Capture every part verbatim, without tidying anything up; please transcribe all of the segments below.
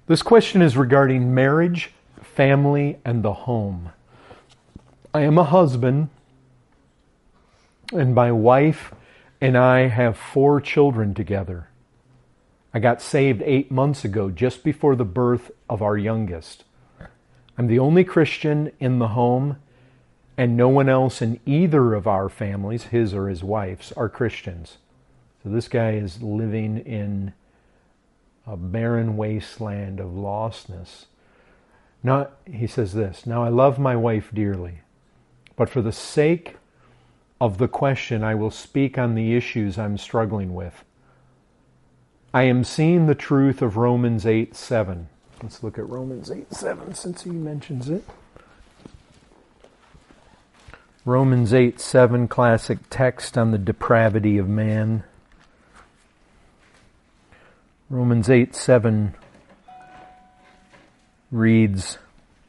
This question is regarding marriage, family, and the home. I am a husband, and my wife and I have four children together. I got saved eight months ago, just before the birth of our youngest. I'm the only Christian in the home, and no one else in either of our families, his or his wife's, are Christians. So this guy is living in a barren wasteland of lostness. Now, he says this, now I love my wife dearly, but for the sake of the question, I will speak on the issues I'm struggling with. I am seeing the truth of Romans eight seven. Let's look at Romans eight seven since he mentions it. Romans eight seven, classic text on the depravity of man. Romans eight seven reads,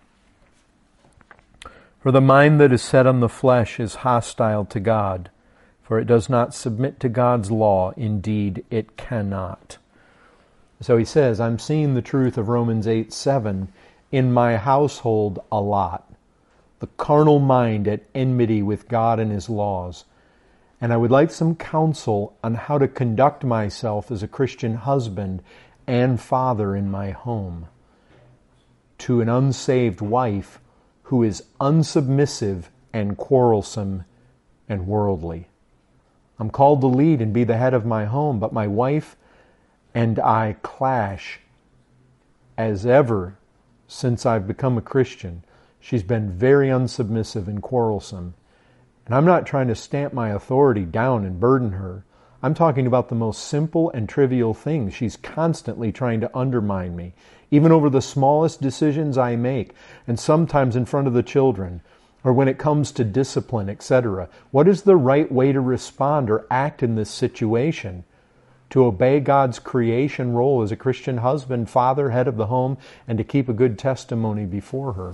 for the mind that is set on the flesh is hostile to God, for it does not submit to God's law. Indeed, it cannot. So he says, I'm seeing the truth of Romans eight seven in my household a lot. The carnal mind at enmity with God and His laws. And I would like some counsel on how to conduct myself as a Christian husband and father in my home to an unsaved wife who is unsubmissive and quarrelsome and worldly. I'm called to lead and be the head of my home, but my wife and I clash as ever since I've become a Christian. She's been very unsubmissive and quarrelsome. And I'm not trying to stamp my authority down and burden her. I'm talking about the most simple and trivial things. She's constantly trying to undermine me, even over the smallest decisions I make, and sometimes in front of the children, or when it comes to discipline, et cetera. What is the right way to respond or act in this situation? To obey God's creation role as a Christian husband, father, head of the home, and to keep a good testimony before her.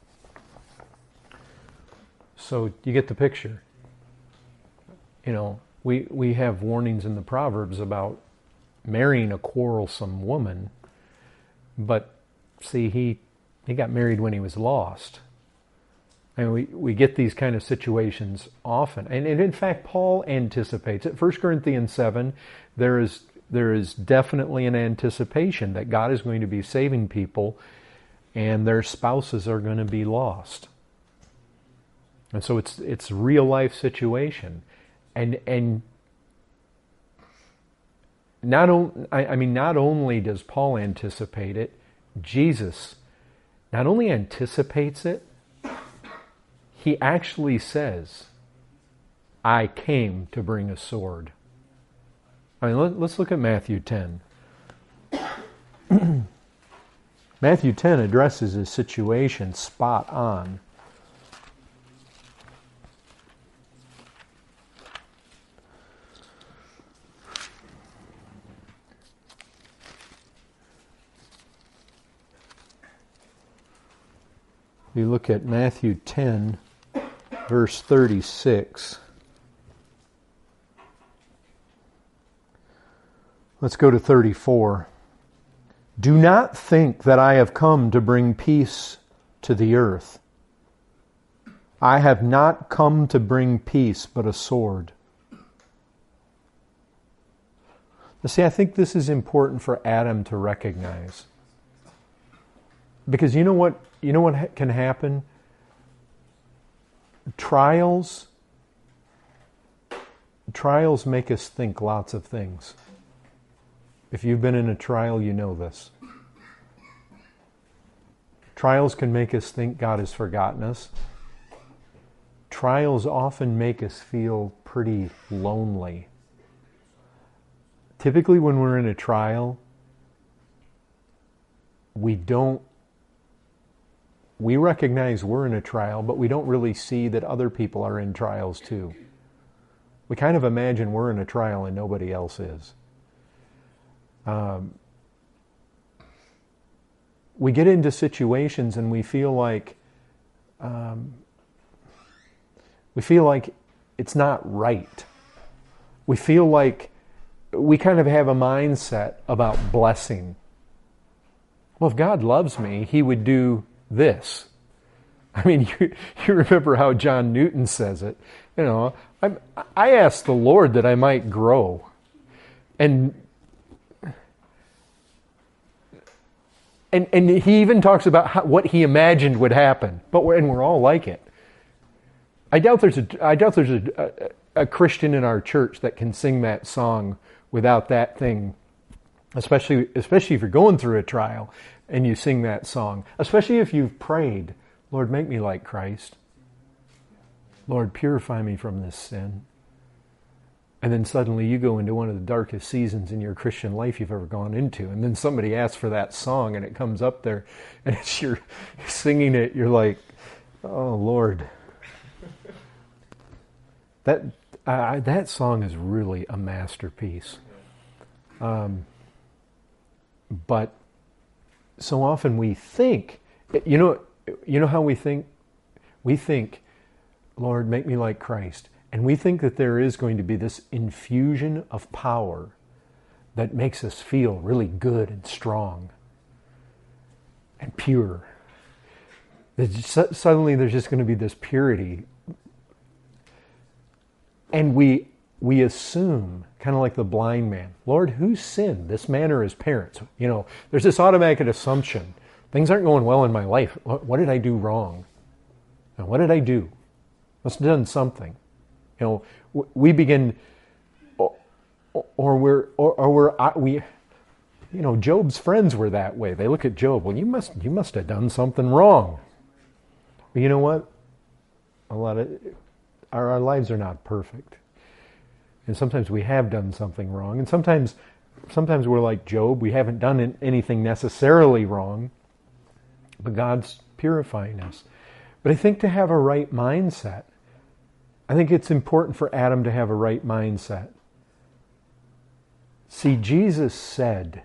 So you get the picture. You know, we, we have warnings in the Proverbs about marrying a quarrelsome woman, but see, he he got married when he was lost. And we, we get these kind of situations often. And, and in fact, Paul anticipates it. First Corinthians seven, there is there is definitely an anticipation that God is going to be saving people and their spouses are going to be lost. And so it's it's real life situation. And and not on, I, I mean not only does Paul anticipate it, Jesus not only anticipates it, He actually says, I came to bring a sword. I mean, let, let's look at Matthew ten. Matthew ten addresses his situation spot on. You look at Matthew ten, verse thirty-six. Let's go to thirty-four. Do not think that I have come to bring peace to the earth. I have not come to bring peace, but a sword. Now, see, I think this is important for Adam to recognize. Because you know what, you know what can happen? Trials, trials make us think lots of things. If you've been in a trial, you know this. Trials can make us think God has forgotten us. Trials often make us feel pretty lonely. Typically when we're in a trial, we don't We recognize we're in a trial, but we don't really see that other people are in trials too. We kind of imagine we're in a trial and nobody else is. Um, we get into situations and we feel like um, we feel like it's not right. We feel like we kind of have a mindset about blessing Well, if God loves me, he would do this. I mean, you, you remember how John Newton says it. You know, I, I asked the Lord that I might grow. And, and, and he even talks about how, what he imagined would happen. But we're, and we're all like it. I doubt there's a, I doubt there's a, a, a Christian in our church that can sing that song without that thing. Especially, especially if you're going through a trial and you sing that song. Especially if you've prayed, Lord, make me like Christ. Lord, purify me from this sin. And then suddenly you go into one of the darkest seasons in your Christian life you've ever gone into. And then somebody asks for that song and it comes up there and as you're singing it, you're like, oh, Lord. That, uh, that song is really a masterpiece. Um, But so often we think, you know, you know how we think? We think, Lord, make me like Christ. And we think that there is going to be this infusion of power that makes us feel really good and strong and pure. Just, suddenly there's just going to be this purity. And we we assume, kind of like the blind man, Lord, who sinned, this man or his parents? You know, there's this automatic assumption. Things aren't going well in my life. What, what did I do wrong? Now, what did I do? Must have done something. You know, we begin, or, or we're, or, or we're, we, you know, Job's friends were that way. They look at Job. Well, you must, you must have done something wrong. But you know what? A lot of our, our lives are not perfect. And sometimes we have done something wrong. And sometimes sometimes we're like Job. We haven't done anything necessarily wrong. But God's purifying us. But I think to have a right mindset, I think it's important for Adam to have a right mindset. See, Jesus said,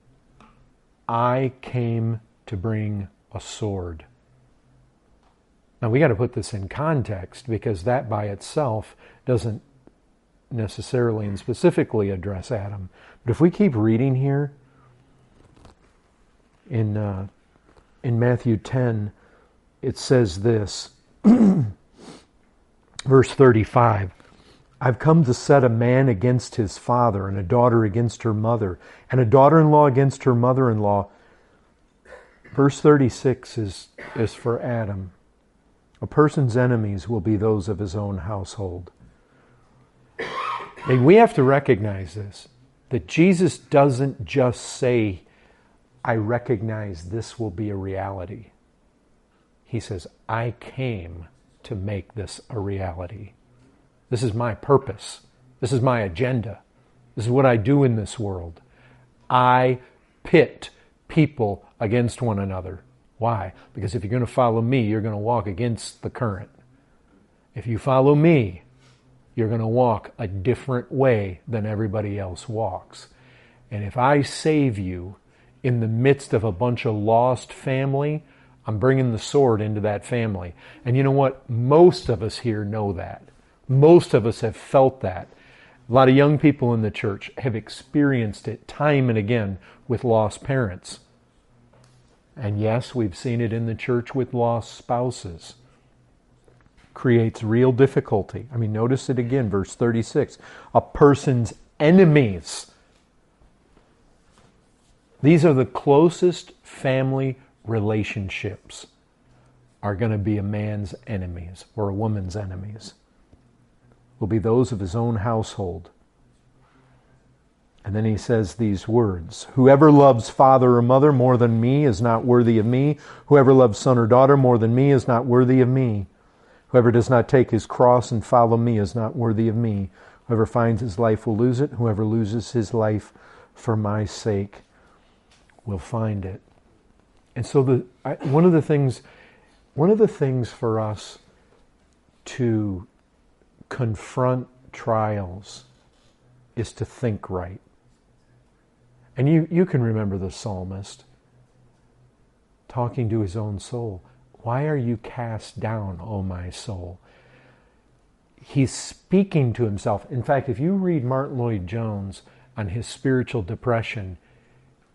I came to bring a sword. Now we got to put this in context because that by itself doesn't necessarily and specifically address Adam. But if we keep reading here in uh, in Matthew ten, it says this, verse thirty-five, I've come to set a man against his father, and a daughter against her mother, and a daughter-in-law against her mother-in-law. Verse thirty-six is, is for Adam. A person's enemies will be those of his own household. And we have to recognize this, that Jesus doesn't just say, I recognize this will be a reality. He says, I came to make this a reality. This is my purpose. This is my agenda. This is what I do in this world. I pit people against one another. Why? Because if you're going to follow me, you're going to walk against the current. If you follow me, you're going to walk a different way than everybody else walks. And if I save you in the midst of a bunch of lost family, I'm bringing the sword into that family. And you know what? Most of us here know that. Most of us have felt that. A lot of young people in the church have experienced it time and again with lost parents. And yes, we've seen it in the church with lost spouses. Creates real difficulty. I mean, notice it again, verse thirty-six. A person's enemies. These are the closest family relationships are going to be a man's enemies or a woman's enemies. Will be those of his own household. And then he says these words, whoever loves father or mother more than me is not worthy of me. Whoever loves son or daughter more than me is not worthy of me. Whoever does not take his cross and follow me is not worthy of me. Whoever finds his life will lose it. Whoever loses his life for my sake will find it. And so the I, one of the things, one of the things for us to confront trials is to think right. And you, you can remember the psalmist talking to his own soul. Why are you cast down, O my soul? He's speaking to himself. In fact, if you read Martin Lloyd-Jones on his spiritual depression,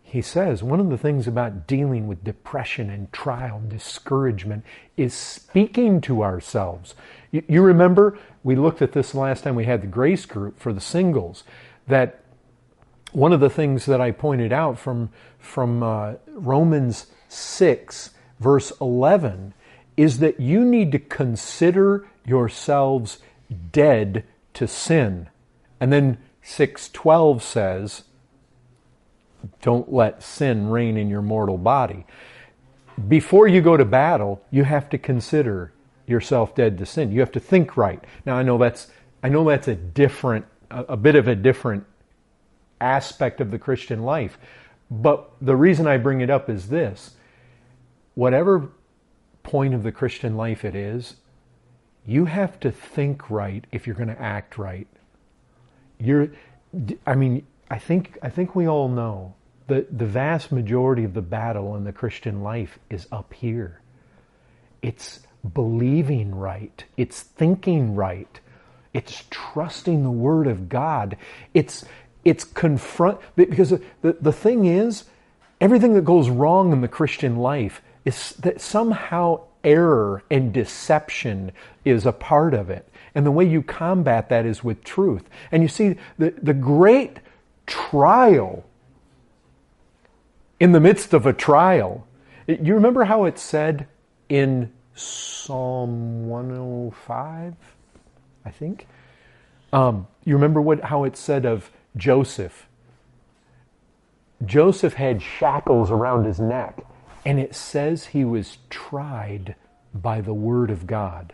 he says one of the things about dealing with depression and trial and discouragement is speaking to ourselves. You, you remember, we looked at this last time we had the grace group for the singles, that one of the things that I pointed out from, from uh, Romans six, verse eleven, is that you need to consider yourselves dead to sin. And then six twelve says, don't let sin reign in your mortal body. Before you go to battle, you have to consider yourself dead to sin. You have to think right. Now I know that's I know that's a different, a, a bit of a different aspect of the Christian life. But the reason I bring it up is this. Whatever point of the Christian life it is, you have to think right if you're going to act right. You're, I mean, I think I think we all know that the vast majority of the battle in the Christian life is up here. It's believing right. It's thinking right. It's trusting the Word of God. It's it's confront because the, the thing is, everything that goes wrong in the Christian life is that somehow error and deception is a part of it. And the way you combat that is with truth. And you see, the, the great trial in the midst of a trial. You remember how it said in Psalm one oh five, I think? Um, you remember what how it said of Joseph? Joseph had shackles around his neck. And it says he was tried by the Word of God.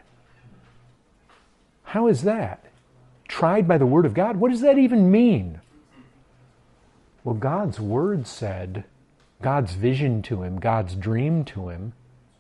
How is that? Tried by the Word of God? What does that even mean? Well, God's Word said, God's vision to him, God's dream to him,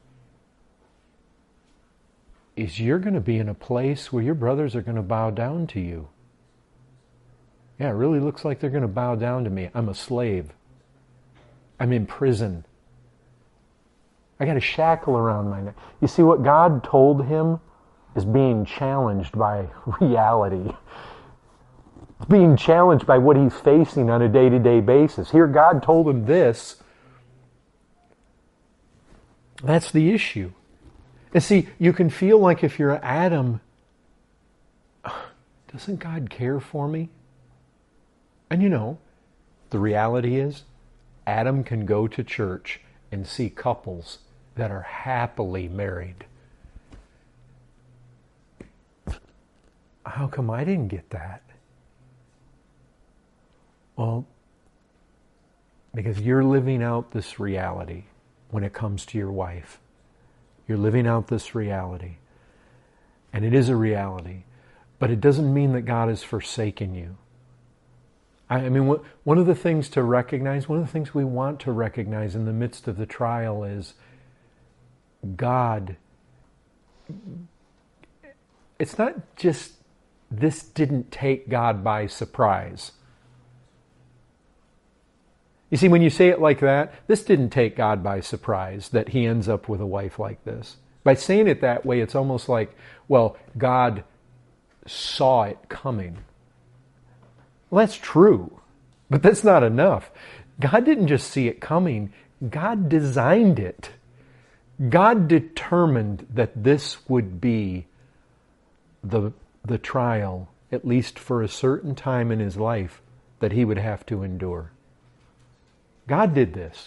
is you're going to be in a place where your brothers are going to bow down to you. Yeah, it really looks like they're going to bow down to me. I'm a slave. I'm in prison. I got a shackle around my neck. You see, what God told him is being challenged by reality. Being challenged by what he's facing on a day-to-day basis. Here, God told him this. That's the issue. And see, you can feel like if you're Adam, doesn't God care for me? And you know, the reality is, Adam can go to church and see couples that are happily married. How come I didn't get that? Well, because you're living out this reality when it comes to your wife. You're living out this reality. And it is a reality. But it doesn't mean that God has forsaken you. I mean, one of the things to recognize, one of the things we want to recognize in the midst of the trial is God. It's not just this didn't take God by surprise. You see, when you say it like that, this didn't take God by surprise that he ends up with a wife like this. By saying it that way, it's almost like, well, God saw it coming. Well, that's true, but that's not enough. God didn't just see it coming. God designed it. God determined that this would be the, the trial, at least for a certain time in his life, that he would have to endure. God did this.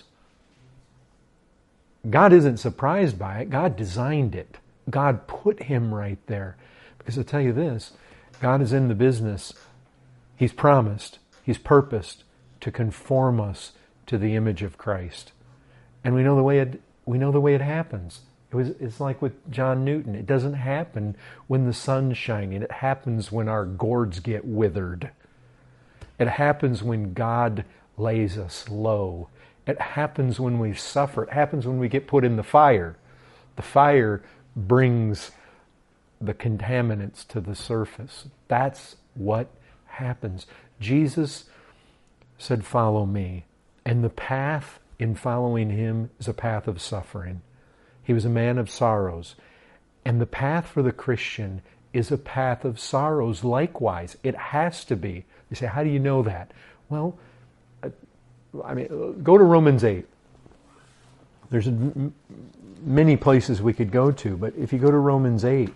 God isn't surprised by it. God designed it. God put him right there. Because I'll tell you this, God is in the business. He's promised, He's purposed to conform us to the image of Christ. And we know the way it we know the way it happens. It was it's like with John Newton. It doesn't happen when the sun's shining. It happens when our gourds get withered. It happens when God lays us low. It happens when we suffer. It happens when we get put in the fire. The fire brings the contaminants to the surface. That's what happens. Jesus said, "Follow me." And the path in following him is a path of suffering. He was a man of sorrows. And the path for the Christian is a path of sorrows likewise. It has to be. You say, how do you know that? Well, I mean, go to Romans eight. There's m- many places we could go to, but if you go to Romans eight,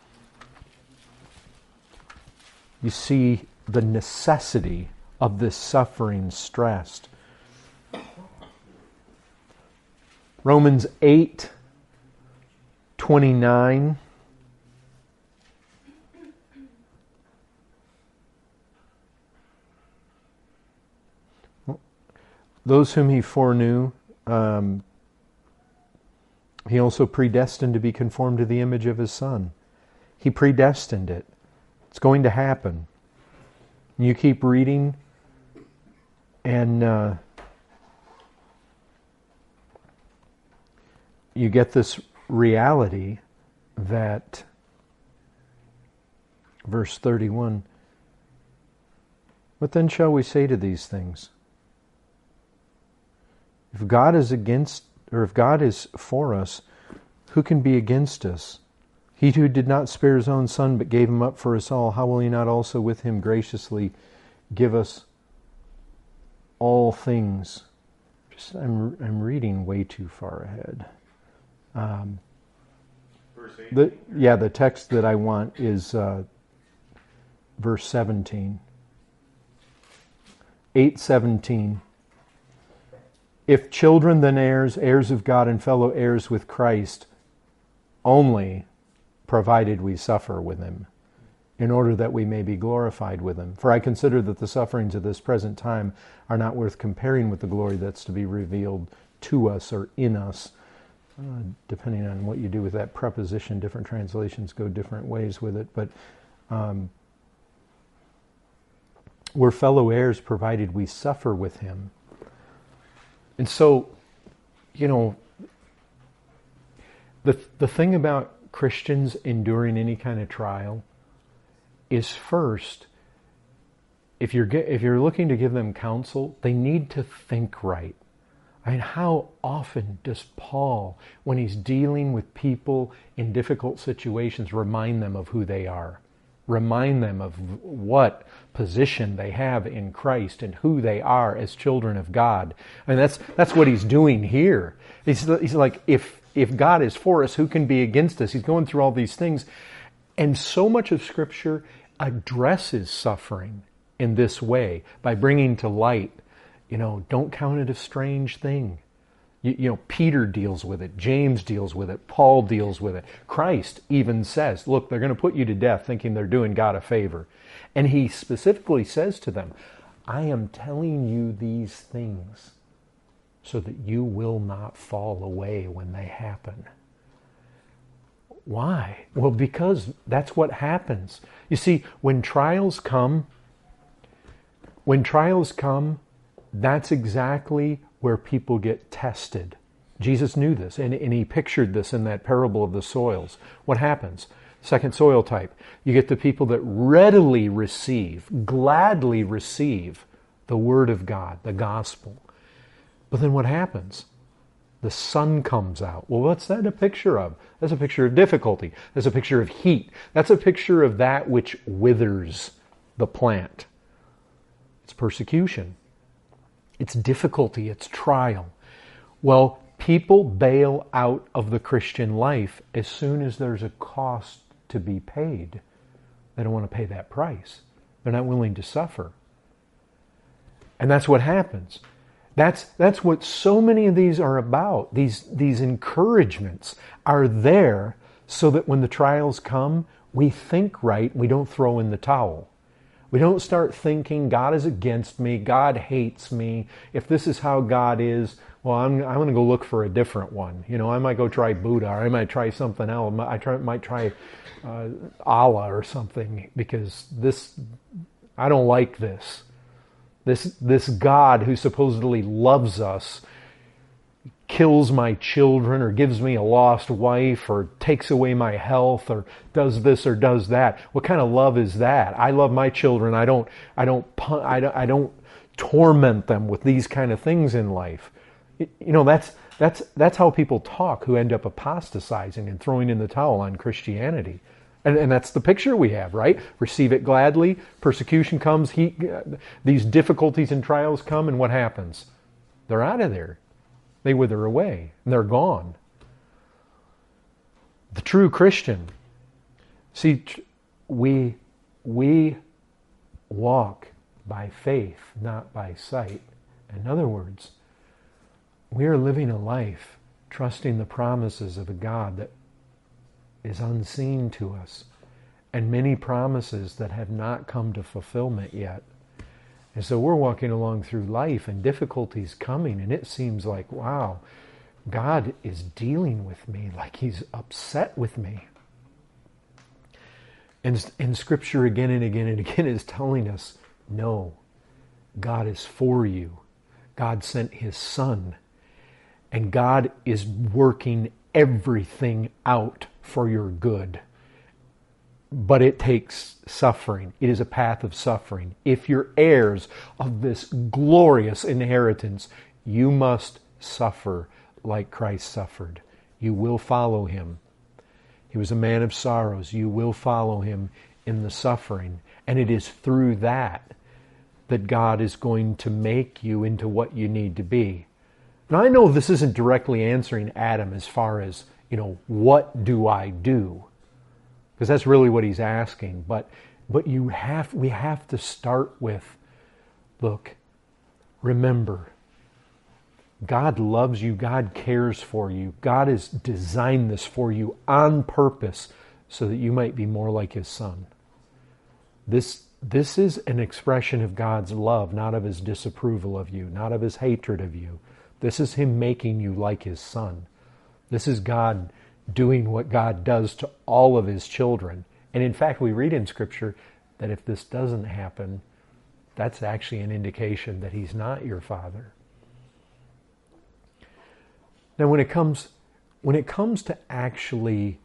you see the necessity of this suffering stressed. Romans eight twenty-nine. Those whom he foreknew, um, he also predestined to be conformed to the image of his Son. He predestined it. It's going to happen. You keep reading, and uh, you get this reality that, verse thirty-one, what then shall we say to these things? If God is against, or if God is for us, who can be against us? He who did not spare his own Son, but gave him up for us all, how will he not also with him graciously give us all things? Just, I'm I'm reading way too far ahead. Um, the, yeah, the text that I want is uh, verse seventeen. eight seventeen. If children, then heirs, heirs of God and fellow heirs with Christ, only provided we suffer with him, in order that we may be glorified with him. For I consider that the sufferings of this present time are not worth comparing with the glory that's to be revealed to us or in us. Uh, depending on what you do with that preposition, different translations go different ways with it. But um, we're fellow heirs provided we suffer with him. And so, you know, the the thing about Christians enduring any kind of trial is, first, if you're if you're looking to give them counsel, they need to think right. I mean, how often does Paul, when he's dealing with people in difficult situations, remind them of who they are? Remind them of what position they have in Christ and who they are as children of God. I mean, that's that's what he's doing here. He's, he's like, if if God is for us, who can be against us? He's going through all these things. And so much of Scripture addresses suffering in this way, by bringing to light, you know, don't count it a strange thing. You, you know, Peter deals with it. James deals with it. Paul deals with it. Christ even says, look, they're going to put you to death thinking they're doing God a favor. And he specifically says to them, I am telling you these things so that you will not fall away when they happen. Why? Well, because that's what happens. You see, when trials come, when trials come, that's exactly where people get tested. Jesus knew this, and, and he pictured this in that parable of the soils. What happens? Second soil type. You get the people that readily receive, gladly receive the Word of God, the gospel. But then what happens? The sun comes out. Well, what's that a picture of? That's a picture of difficulty. That's a picture of heat. That's a picture of that which withers the plant. It's persecution. It's difficulty. It's trial. Well, people bail out of the Christian life as soon as there's a cost to be paid. They don't want to pay that price. They're not willing to suffer. And that's what happens. That's that's what so many of these are about. These these encouragements are there so that when the trials come, we think right, we don't throw in the towel. We don't start thinking, God is against me, God hates me. If this is how God is, well, I'm I'm going to go look for a different one. You know, I might go try Buddha, or I might try something else. I try, might try uh, Allah or something, because this, I don't like this. This this God who supposedly loves us kills my children, or gives me a lost wife, or takes away my health, or does this or does that. What kind of love is that? I love my children. I don't I don't I don't, I don't torment them with these kind of things in life. You know, that's that's that's how people talk who end up apostatizing and throwing in the towel on Christianity. And, and that's the picture we have, right? Receive it gladly. Persecution comes. He, uh, these difficulties and trials come, and what happens? They're out of there. They wither away, and they're gone. The true Christian, see, we, we walk by faith, not by sight. In other words, we are living a life trusting the promises of a God that is unseen to us, and many promises that have not come to fulfillment yet. And so we're walking along through life and difficulties coming, and it seems like, wow, God is dealing with me, like He's upset with me. And, and Scripture again and again and again is telling us, no, God is for you. God sent His Son, and God is working everything out for your good. But it takes suffering. It is a path of suffering. If you're heirs of this glorious inheritance, you must suffer like Christ suffered. You will follow Him. He was a man of sorrows. You will follow Him in the suffering. And it is through that that God is going to make you into what you need to be. Now, I know this isn't directly answering Adam as far as, you know, what do I do? Because that's really what he's asking. But but you have we have to start with, look, remember, God loves you, God cares for you, God has designed this for you on purpose so that you might be more like His Son. This this is an expression of God's love, not of His disapproval of you, not of His hatred of you. This is Him making you like His Son. This is God doing what God does to all of His children. And in fact, we read in Scripture that if this doesn't happen, that's actually an indication that He's not your Father. Now, when it comes, when it comes to actually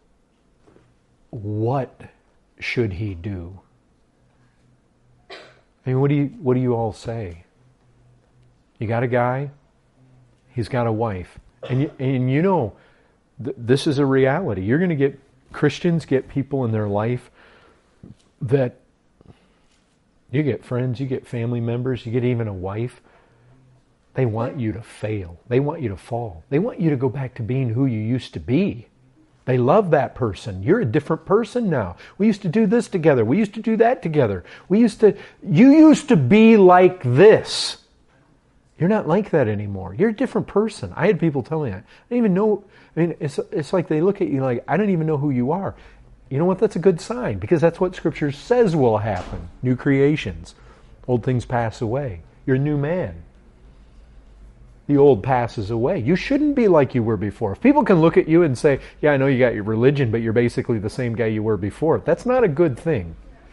what should He do? I mean, what do you what do you all say? You got a guy, he's got a wife, and you, and you know, this is a reality. You're going to get, Christians get people in their life that, you get friends, you get family members, you get even a wife. They want you to fail. They want you to fall. They want you to go back to being who you used to be. They love that person. You're a different person now. We used to do this together. We used to do that together. We used to, you used to be like this. You're not like that anymore. You're a different person. I had people tell me that. I don't even know. I mean, it's it's like they look at you like, I don't even know who you are. You know what? That's a good sign, because that's what Scripture says will happen. New creations. Old things pass away. You're a new man. The old passes away. You shouldn't be like you were before. If people can look at you and say, yeah, I know you got your religion, but you're basically the same guy you were before, that's not a good thing.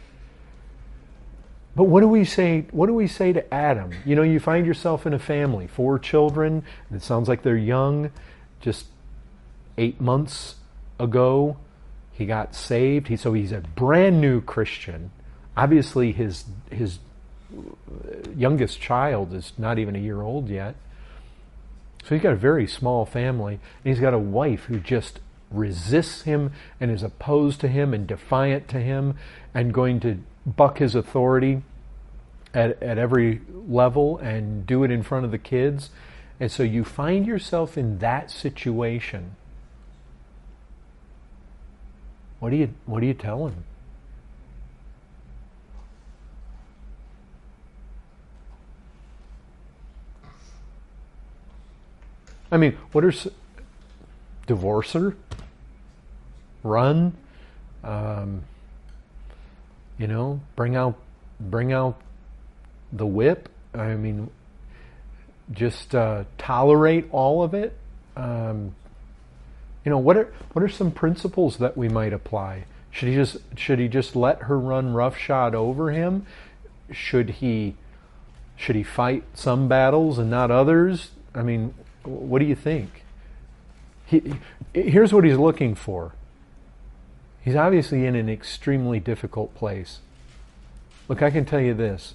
But what do we say? What do we say to Adam? You know, you find yourself in a family, four children, and it sounds like they're young. Just eight months ago, he got saved. He, so he's a brand new Christian. Obviously, his his youngest child is not even a year old yet. So he's got a very small family, and he's got a wife who just resists him and is opposed to him and defiant to him and going to buck his authority at, at every level and do it in front of the kids. And so you find yourself in that situation. What do you what do you tell him? I mean, what are divorce her? Run? Um, you know, bring out bring out the whip. I mean, just uh, tolerate all of it. Um, you know, what are what are some principles that we might apply? Should he just should he just let her run roughshod over him? Should he should he fight some battles and not others? I mean, what do you think? He, here's what he's looking for. He's obviously in an extremely difficult place. Look, I can tell you this.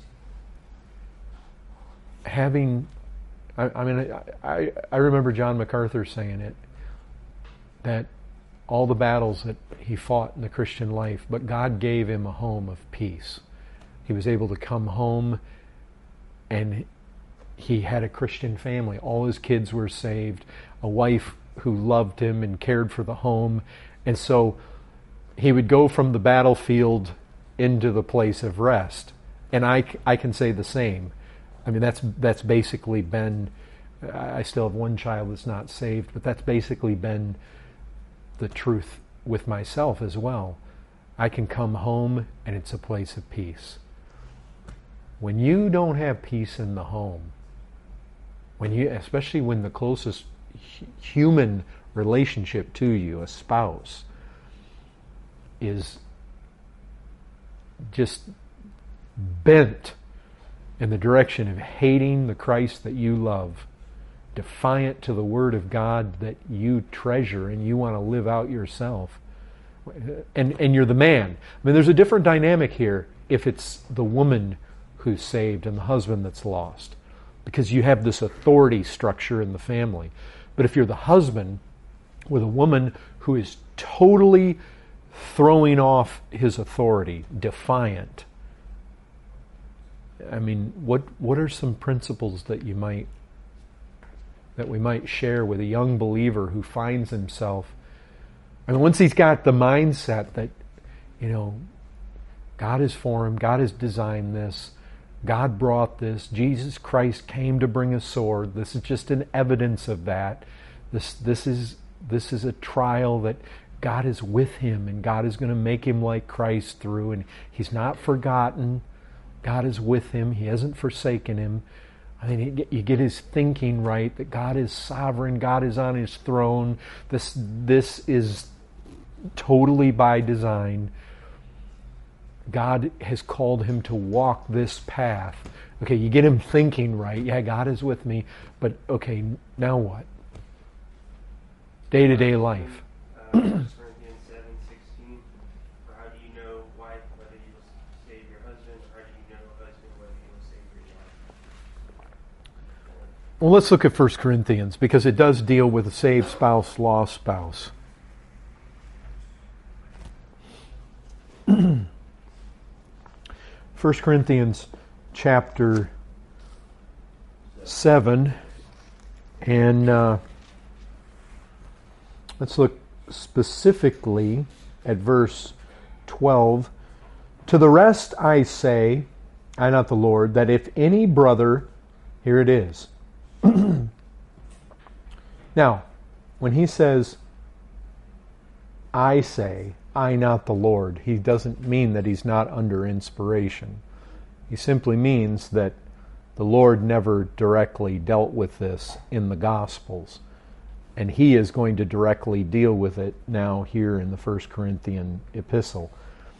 Having, I, I mean, I, I remember John MacArthur saying it, that all the battles that he fought in the Christian life, but God gave him a home of peace. He was able to come home, and he had a Christian family. All his kids were saved, a wife who loved him and cared for the home. And so he would go from the battlefield into the place of rest. And I, I can say the same. I mean, that's that's basically been, I still have one child that's not saved, but that's basically been the truth with myself as well. I can come home and it's a place of peace. When you don't have peace in the home, when you, especially when the closest human relationship to you, a spouse, is just bent in the direction of hating the Christ that you love, defiant to the Word of God that you treasure and you want to live out yourself, and and you're the man. I mean, there's a different dynamic here if it's the woman who's saved and the husband that's lost, because you have this authority structure in the family. But if you're the husband with a woman who is totally throwing off his authority, defiant, I mean, what what are some principles that you might that we might share with a young believer who finds himself, I mean, once he's got the mindset that, you know, God is for him, God has designed this, God brought this, Jesus Christ came to bring a sword, this is just an evidence of that. This this is this is a trial that God is with him and God is going to make him like Christ through, and he's not forgotten. God is with him. He hasn't forsaken him. I mean, you get his thinking right, that God is sovereign, God is on his throne. This this is totally by design. God has called him to walk this path. Okay, you get him thinking right. Yeah, God is with me. But okay, now what? Day-to-day life. Uh, First Corinthians seven sixteen. For how do you know, wife, whether you will save your husband, or how do you know, husband, whether you will save your wife? Well, let's look at First Corinthians, because it does deal with a saved spouse, lost spouse. First Corinthians chapter seven, and uh, let's look specifically at verse twelve. To the rest I say, I not the Lord, that if any brother, here it is. Now, when he says, I say, I not the Lord, he doesn't mean that he's not under inspiration. He simply means that the Lord never directly dealt with this in the Gospels, and he is going to directly deal with it now here in the First Corinthian epistle.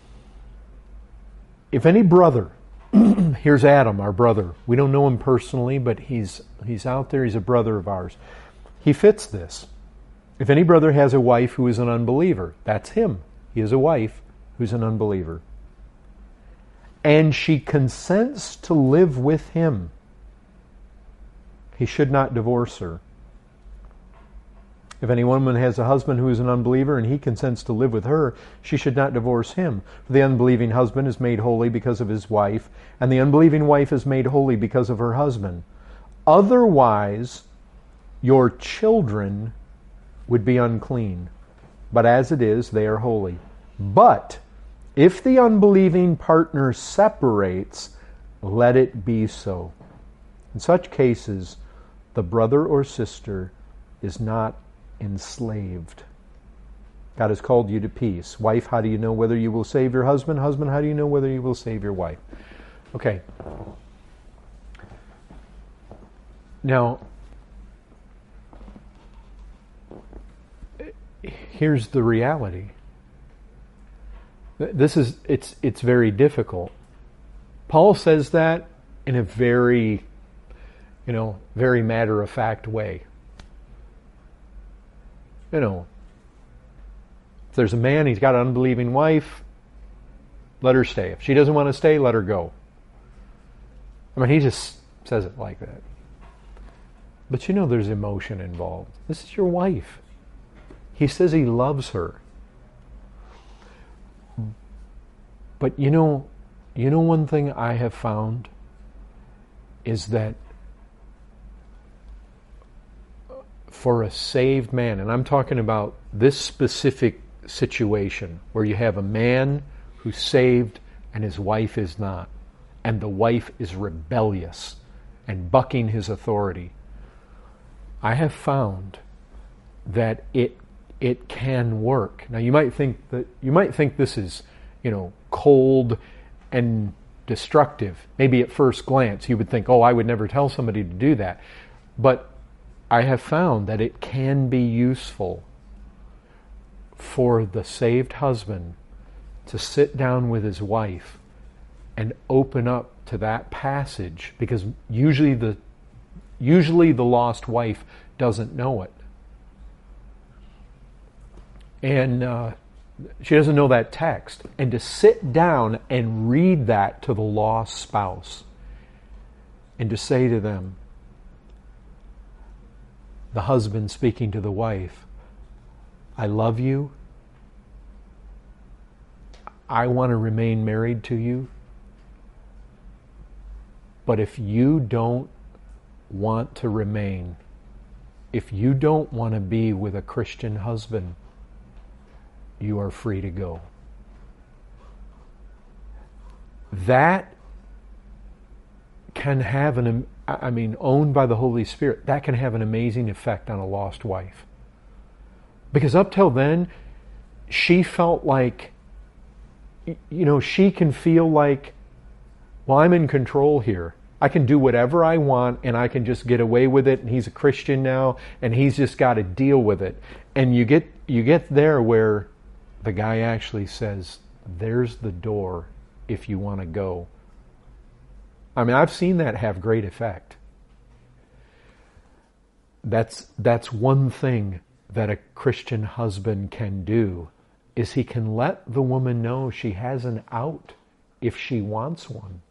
If any brother, here's Adam, our brother. We don't know him personally, but he's he's out there. He's a brother of ours. He fits this. If any brother has a wife who is an unbeliever, that's him. He has a wife who's an unbeliever, and she consents to live with him, he should not divorce her. If any woman has a husband who is an unbeliever and he consents to live with her, she should not divorce him. For the unbelieving husband is made holy because of his wife, and the unbelieving wife is made holy because of her husband. Otherwise, your children would be unclean, but as it is, they are holy. But if the unbelieving partner separates, let it be so. In such cases, the brother or sister is not enslaved. God has called you to peace. Wife, how do you know whether you will save your husband? Husband, how do you know whether you will save your wife? Okay. Now, here's the reality. This is, it's it's very difficult. Paul says that in a very, you know, very matter-of-fact way. You know, if there's a man, he's got an unbelieving wife, let her stay. If she doesn't want to stay, let her go. I mean, he just says it like that. But you know there's emotion involved. This is your wife. He says he loves her. But you know, you know one thing I have found is that for a saved man, and I'm talking about this specific situation where you have a man who's saved and his wife is not, and the wife is rebellious and bucking his authority. I have found that it it can work. Now you might think that you might think this is, you know, cold and destructive. Maybe at first glance you would think, oh, I would never tell somebody to do that. But I have found that it can be useful for the saved husband to sit down with his wife and open up to that passage, because usually the usually the lost wife doesn't know it. And uh, she doesn't know that text. And to sit down and read that to the lost spouse and to say to them, the husband speaking to the wife, I love you. I want to remain married to you. But if you don't want to remain, if you don't want to be with a Christian husband, you are free to go. That can have an, I mean, owned by the Holy Spirit, that can have an amazing effect on a lost wife. Because up till then, she felt like, you know, she can feel like, well, I'm in control here. I can do whatever I want and I can just get away with it, and he's a Christian now and he's just got to deal with it. And you get you get there where the guy actually says, there's the door if you want to go. I mean, I've seen that have great effect. That's that's one thing that a Christian husband can do, is he can let the woman know she has an out if she wants one.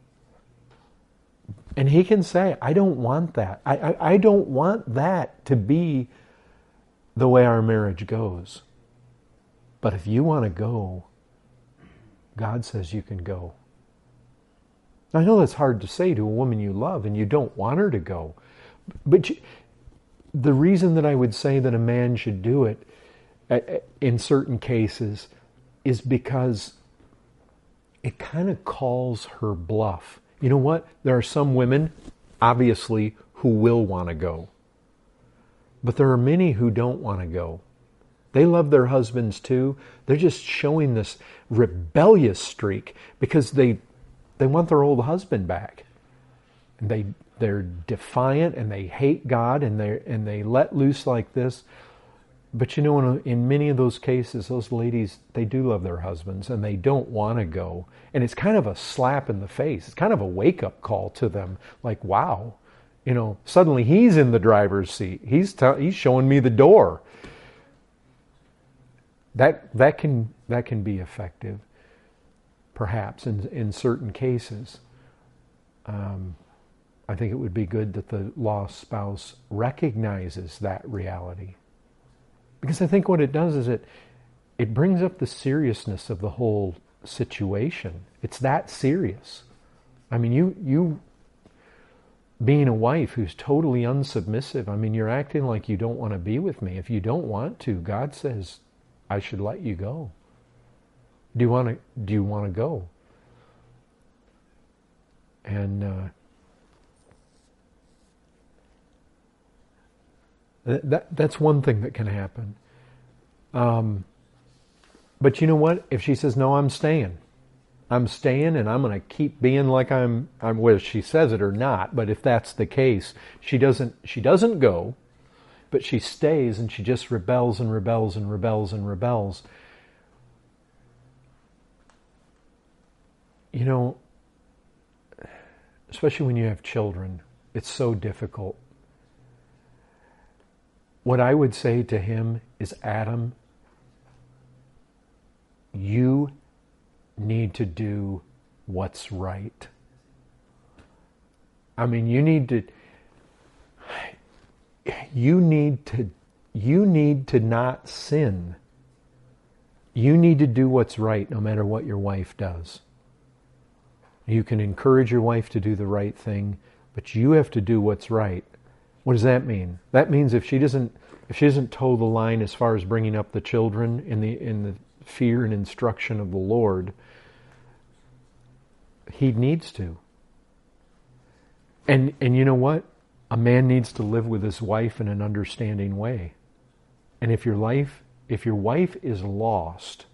And he can say, I don't want that. I, I, I don't want that to be the way our marriage goes. But if you want to go, God says you can go. I know that's hard to say to a woman you love and you don't want her to go. But you, the reason that I would say that a man should do it uh, in certain cases is because it kind of calls her bluff. You know what? There are some women, obviously, who will want to go. But there are many who don't want to go. They love their husbands too. They're just showing this rebellious streak because they they want their old husband back. And they they're defiant and they hate God and they and they let loose like this. But you know, in, in many of those cases, those ladies, they do love their husbands and they don't want to go. And it's kind of a slap in the face. It's kind of a wake-up call to them. Like, wow, you know, suddenly he's in the driver's seat. He's t- he's showing me the door. That that can that can be effective, perhaps in in certain cases. Um, I think it would be good that the lost spouse recognizes that reality. Because I think what it does is it it brings up the seriousness of the whole situation. It's that serious. I mean, you you being a wife who's totally unsubmissive, I mean, you're acting like you don't want to be with me. If you don't want to, God says, I should let you go. Do you want to do you want to go? And uh, That that's one thing that can happen. Um, but you know what? If she says, no, I'm staying. I'm staying and I'm going to keep being like I'm, I'm, whether she says it or not, but if that's the case, she doesn't, she doesn't go, but she stays and she just rebels and rebels and rebels and rebels. You know, especially when you have children, it's so difficult. What I would say to him is, Adam, you need to do what's right. I mean, you need to, you need to, you need to not sin. You need to do what's right no matter what your wife does. You can encourage your wife to do the right thing, but you have to do what's right. What does that mean? That means if she doesn't if she doesn't toe the line as far as bringing up the children in the in the fear and instruction of the Lord, he needs to. And and you know what? A man needs to live with his wife in an understanding way. And if your life if your wife is lost,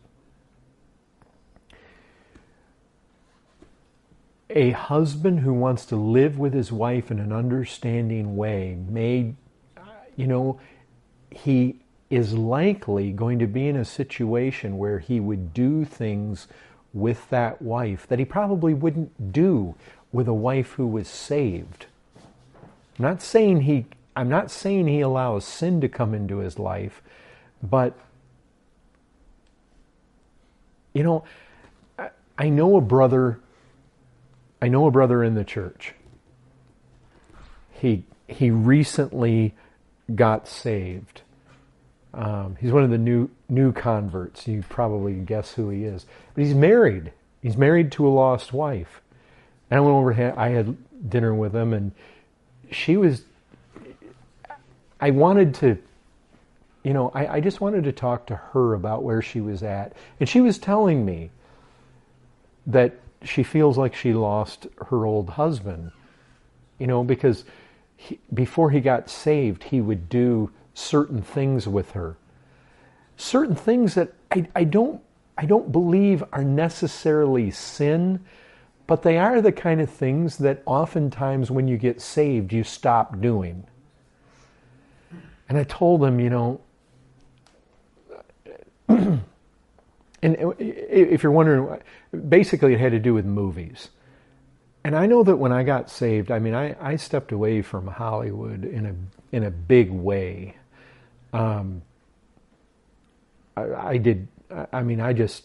a husband who wants to live with his wife in an understanding way may, you know, he is likely going to be in a situation where he would do things with that wife that he probably wouldn't do with a wife who was saved. I'm not saying he, I'm not saying he allows sin to come into his life, but, you know, I, I know a brother I know a brother in the church. He he recently got saved. Um, he's one of the new new converts. You probably guess who he is. But he's married. He's married to a lost wife. And I went over. I had dinner with him, and she was. I wanted to, you know, I, I just wanted to talk to her about where she was at, and she was telling me that she feels like she lost her old husband, you know, because he, before he got saved, he would do certain things with her. Certain things that I, I don't I don't believe are necessarily sin, but they are the kind of things that oftentimes when you get saved, you stop doing. And I told him, you know, and if you're wondering, basically it had to do with movies. And I know that when I got saved, I mean, I, I stepped away from Hollywood in a in a big way. Um, I, I did, I mean, I just,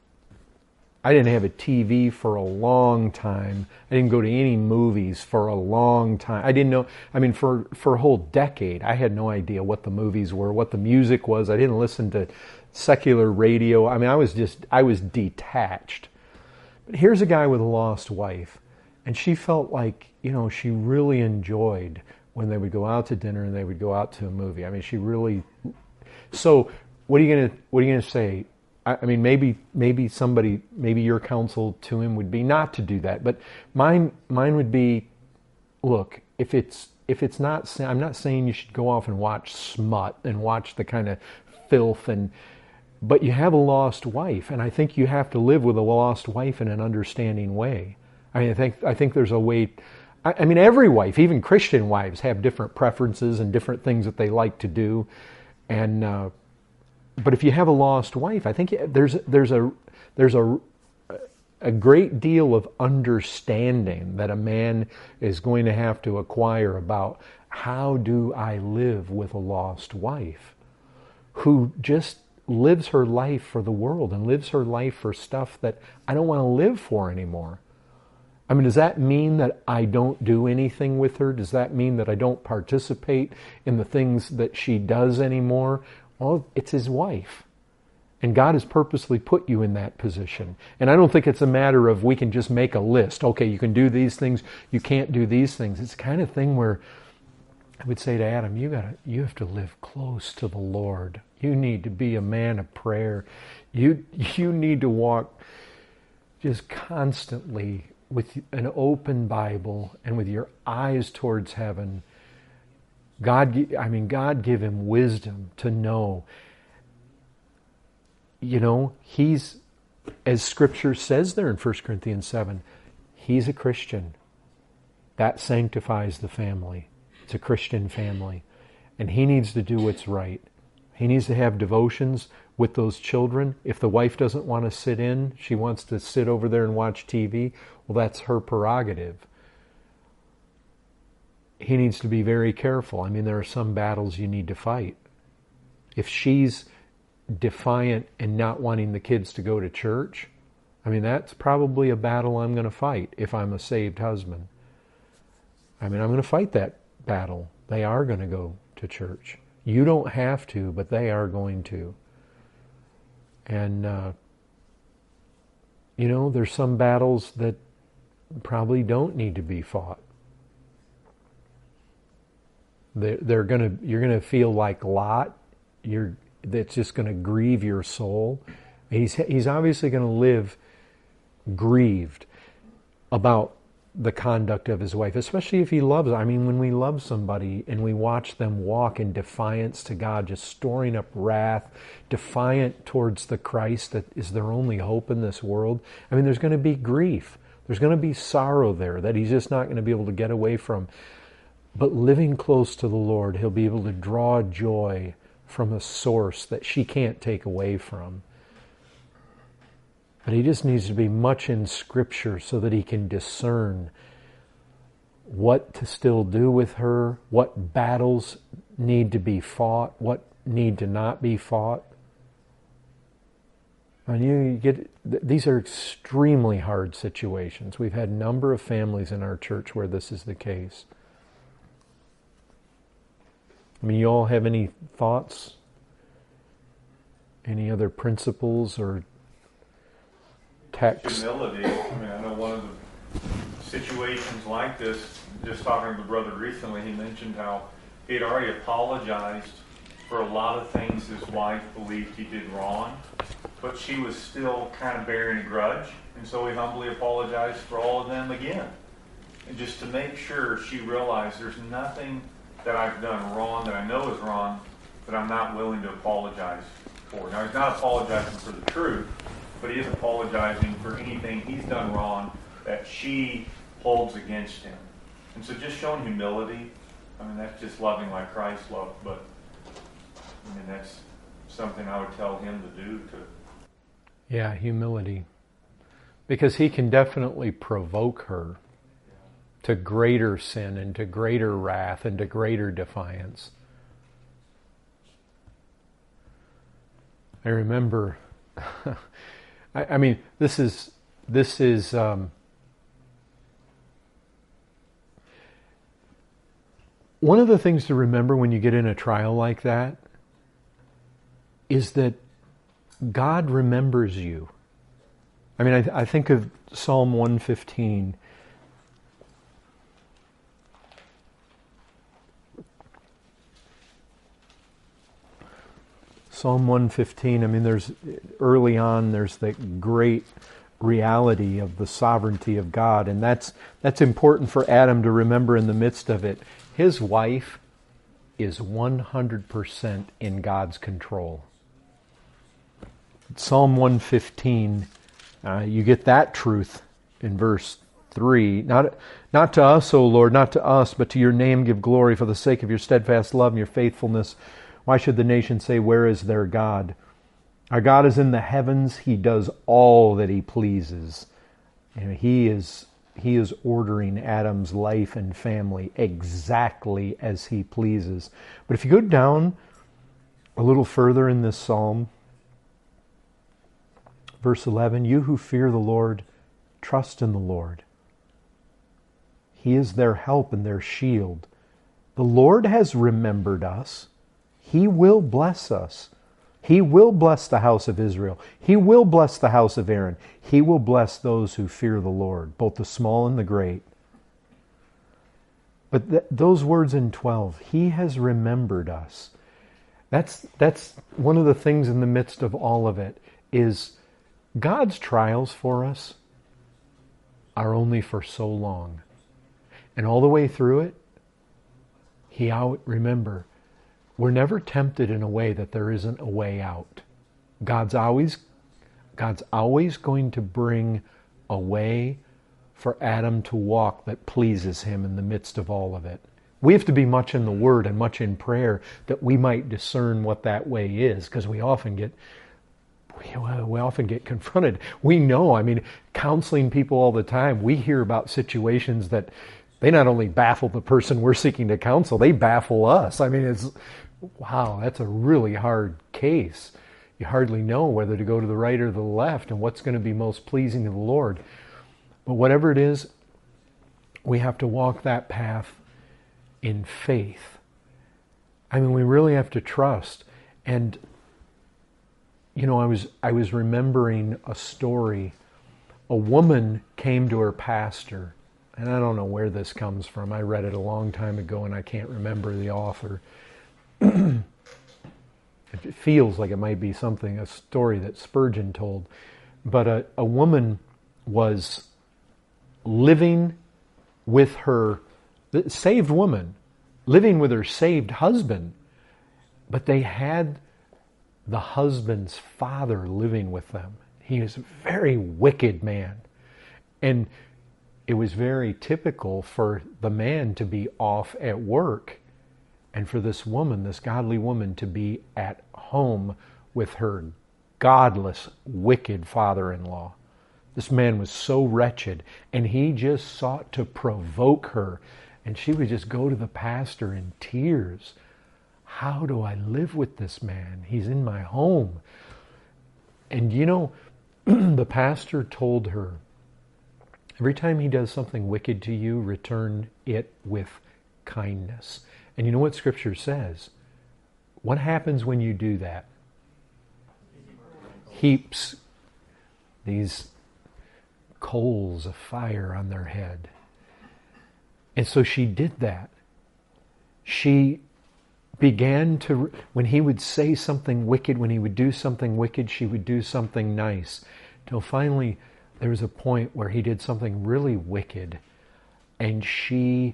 I didn't have a T V for a long time. I didn't go to any movies for a long time. I didn't know, I mean, for, for a whole decade, I had no idea what the movies were, what the music was. I didn't listen to secular radio. I mean, I was just, I was detached. But here's a guy with a lost wife, and she felt like, you know, she really enjoyed when they would go out to dinner and they would go out to a movie. I mean, she really, so what are you going to, what are you going to say? I, I mean, maybe, maybe somebody, maybe your counsel to him would be not to do that, but mine, mine would be, look, if it's, if it's not, I'm not saying you should go off and watch smut and watch the kind of filth and, but you have a lost wife, and I think you have to live with a lost wife in an understanding way. I mean, I think I think there's a way. I, I mean, every wife, even Christian wives, have different preferences and different things that they like to do. And uh, but if you have a lost wife, I think there's there's a there's a a great deal of understanding that a man is going to have to acquire about how do I live with a lost wife who just lives her life for the world and lives her life for stuff that I don't want to live for anymore. I mean, does that mean that I don't do anything with her? Does that mean that I don't participate in the things that she does anymore? Well, it's his wife. And God has purposely put you in that position. And I don't think it's a matter of we can just make a list. Okay, you can do these things, you can't do these things. It's the kind of thing where I would say to Adam, you gotta, you have to live close to the Lord. You need to be a man of prayer. You, you need to walk just constantly with an open Bible and with your eyes towards heaven. God, I mean, God give him wisdom to know. You know, he's, as Scripture says there in First Corinthians seven, he's a Christian. That sanctifies the family. It's a Christian family. And he needs to do what's right. He needs to have devotions with those children. If the wife doesn't want to sit in, she wants to sit over there and watch T V, well, that's her prerogative. He needs to be very careful. I mean, there are some battles you need to fight. If she's defiant and not wanting the kids to go to church, I mean, that's probably a battle I'm going to fight if I'm a saved husband. I mean, I'm going to fight that battle. They are going to go to church. You don't have to, but they are going to. And, uh, you know, there's some battles that probably don't need to be fought. They're, they're gonna, you're gonna feel like Lot. You're, that's just gonna grieve your soul. He's he's obviously gonna live grieved about the conduct of his wife, especially if he loves her. I mean, when we love somebody and we watch them walk in defiance to God, just storing up wrath, defiant towards the Christ that is their only hope in this world, I mean, there's going to be grief. There's going to be sorrow there that he's just not going to be able to get away from. But living close to the Lord, he'll be able to draw joy from a source that she can't take away from. But he just needs to be much in Scripture so that he can discern what to still do with her, what battles need to be fought, what need to not be fought. And you get, these are extremely hard situations. We've had a number of families in our church where this is the case. I mean, you all have any thoughts? Any other principles or text? Humility. I mean, I know one of the situations like this, just talking to Brother recently, he mentioned how he had already apologized for a lot of things his wife believed he did wrong, but she was still kind of bearing a grudge, and so he humbly apologized for all of them again. And just to make sure she realized there's nothing that I've done wrong, that I know is wrong, that I'm not willing to apologize for. Now, he's not apologizing for the truth, but he is apologizing for anything he's done wrong that she holds against him. And so just showing humility, I mean, that's just loving like Christ loved, but I mean, that's something I would tell him to do. To Yeah, humility. Because he can definitely provoke her to greater sin and to greater wrath and to greater defiance. I remember, I, I mean, this is, this is, um, one of the things to remember when you get in a trial like that is that God remembers you. I mean, I, I think of Psalm one fifteen. Psalm one fifteen, I mean, there's early on, there's the great reality of the sovereignty of God, and that's that's important for Adam to remember in the midst of it. His wife is one hundred percent in God's control. Psalm one fifteen, uh, you get that truth in verse three. Not, not to us, O Lord, not to us, but to your name give glory for the sake of your steadfast love and your faithfulness. Why should the nation say, where is their God? Our God is in the heavens. He does all that he pleases. You know, he is he is ordering Adam's life and family exactly as he pleases. But if you go down a little further in this psalm, verse eleven, you who fear the Lord, trust in the Lord. He is their help and their shield. The Lord has remembered us. He will bless us. He will bless the house of Israel. He will bless the house of Aaron. He will bless those who fear the Lord, both the small and the great. But th- those words in twelve, He has remembered us. That's, that's one of the things in the midst of all of it, is God's trials for us are only for so long. And all the way through it, He out, remember, we're never tempted in a way that there isn't a way out. God's always, God's always going to bring a way for Adam to walk that pleases Him in the midst of all of it. We have to be much in the Word and much in prayer that we might discern what that way is, because we often get we, we often get confronted. We know, I mean, counseling people all the time, we hear about situations that they not only baffle the person we're seeking to counsel, they baffle us. I mean, it's wow, that's a really hard case. You hardly know whether to go to the right or the left and what's going to be most pleasing to the Lord. But whatever it is, we have to walk that path in faith. I mean, we really have to trust. And, you know, I was I was remembering a story. A woman came to her pastor, and I don't know where this comes from. I read it a long time ago and I can't remember the author. It feels like it might be something, a story that Spurgeon told. But a, a woman was living with her, saved woman, living with her saved husband, but they had the husband's father living with them. He was a very wicked man. And it was very typical for the man to be off at work and for this woman, this godly woman, to be at home with her godless, wicked father-in-law. This man was so wretched, and he just sought to provoke her. And she would just go to the pastor in tears. How do I live with this man? He's in my home. And you know, the pastor told her, every time he does something wicked to you, return it with kindness. And you know what Scripture says? What happens when you do that? Heaps these coals of fire on their head. And so she did that. She began to, when he would say something wicked, when he would do something wicked, she would do something nice. Till finally there was a point where he did something really wicked, and she,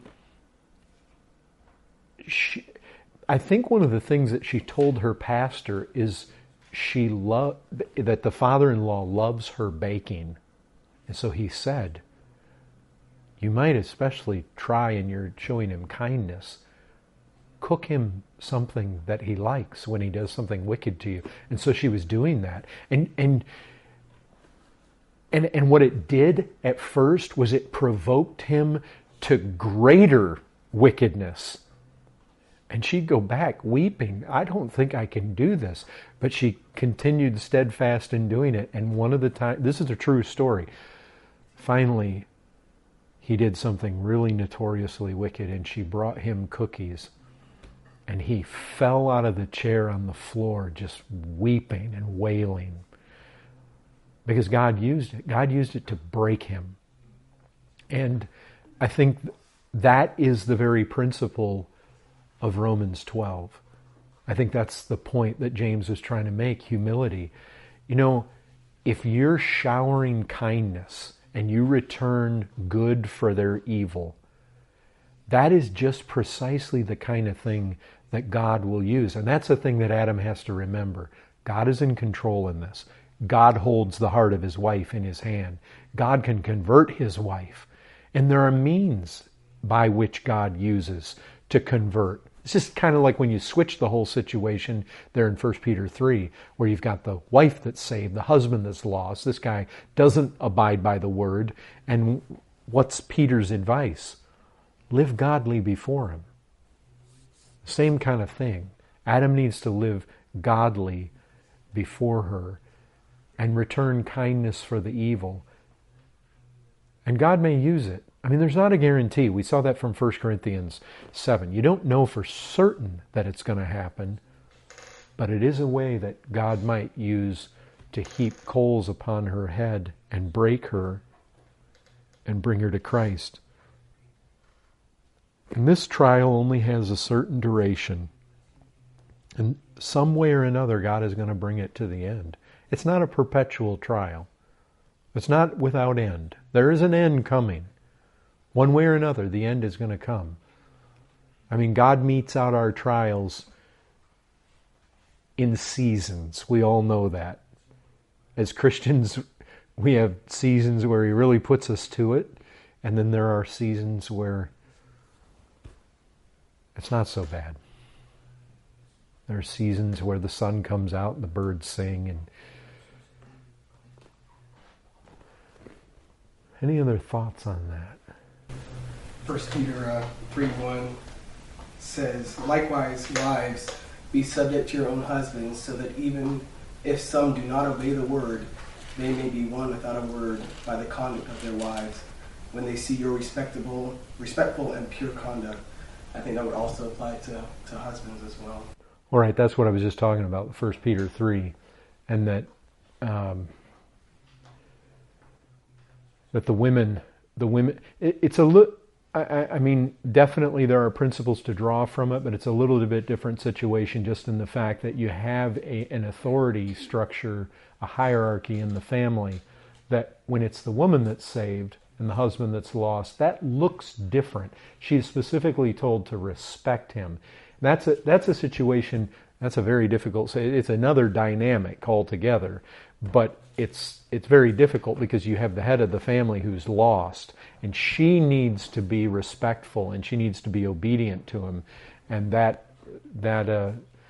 she I think one of the things that she told her pastor is she lo- that the father-in-law loves her baking. And so he said, you might especially try, and you're showing him kindness, cook him something that he likes when he does something wicked to you. And so she was doing that. And and and, and what it did at first was it provoked him to greater wickedness. And she'd go back weeping, I don't think I can do this. But she continued steadfast in doing it. And one of the times, this is a true story, finally he did something really notoriously wicked, and she brought him cookies. And he fell out of the chair on the floor just weeping and wailing. Because God used it. God used it to break him. And I think that is the very principle of Romans twelve. I think that's the point that James was trying to make, humility. You know, if you're showering kindness and you return good for their evil, that is just precisely the kind of thing that God will use. And that's the thing that Adam has to remember. God is in control in this. God holds the heart of his wife in his hand. God can convert his wife. And there are means by which God uses to convert. It's just kind of like when you switch the whole situation there in First Peter three, where you've got the wife that's saved, the husband that's lost. This guy doesn't abide by the word. And what's Peter's advice? Live godly before him. Same kind of thing. Adam needs to live godly before her and return kindness for the evil. And God may use it. I mean, there's not a guarantee. We saw that from First Corinthians seven. You don't know for certain that it's going to happen, but it is a way that God might use to heap coals upon her head and break her and bring her to Christ. And this trial only has a certain duration. And some way or another, God is going to bring it to the end. It's not a perpetual trial. It's not without end. There is an end coming. One way or another, the end is going to come. I mean, God meets out our trials in seasons. We all know that. As Christians, we have seasons where He really puts us to it, and then there are seasons where it's not so bad. There are seasons where the sun comes out and the birds sing. And any other thoughts on that? First Peter uh, three one says, likewise, wives, be subject to your own husbands, so that even if some do not obey the word, they may be won without a word by the conduct of their wives, when they see your respectable, respectful and pure conduct. I think that would also apply to, to husbands as well. All right, that's what I was just talking about, First Peter three, and that um, that the women the women, it, it's a little, I, I mean, definitely there are principles to draw from it, but it's a little bit different situation just in the fact that you have a, an authority structure, a hierarchy in the family, that when it's the woman that's saved and the husband that's lost, that looks different. She's specifically told to respect him. That's a, that's a situation, that's a very difficult, it's another dynamic altogether, but it's it's very difficult because you have the head of the family who's lost, and she needs to be respectful and she needs to be obedient to him, and that that uh,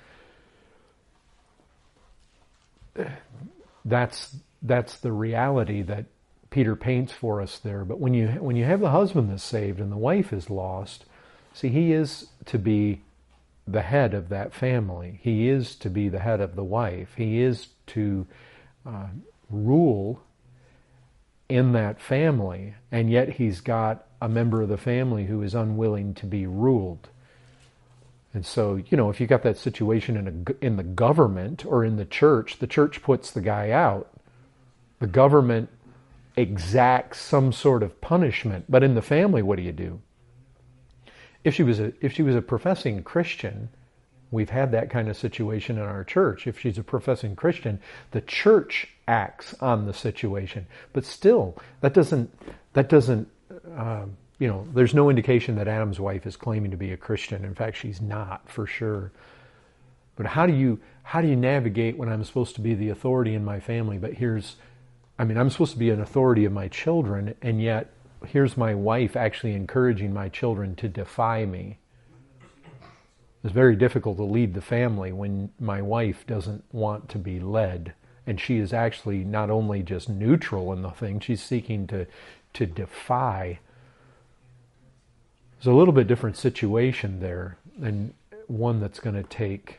that's that's the reality that Peter paints for us there. But when you when you have the husband that's saved and the wife is lost, see, he is to be the head of that family. He is to be the head of the wife. He is to uh, rule in that family, and yet he's got a member of the family who is unwilling to be ruled. And so, you know, if you got that situation in a, in the government or in the church, the church puts the guy out. The government exacts some sort of punishment. But in the family, what do you do? If she was a if she was a professing Christian, we've had that kind of situation in our church. If she's a professing Christian, the church acts on the situation. But still, that doesn't that doesn't uh, you know, there's no indication that Adam's wife is claiming to be a Christian. In fact, she's not, for sure. But how do you how do you navigate when I'm supposed to be the authority in my family, but here's I mean, I'm supposed to be an authority of my children, and yet here's my wife actually encouraging my children to defy me. It's very difficult to lead the family when my wife doesn't want to be led. And she is actually not only just neutral in the thing, she's seeking to, to defy. There's a little bit different situation there, and one that's going to take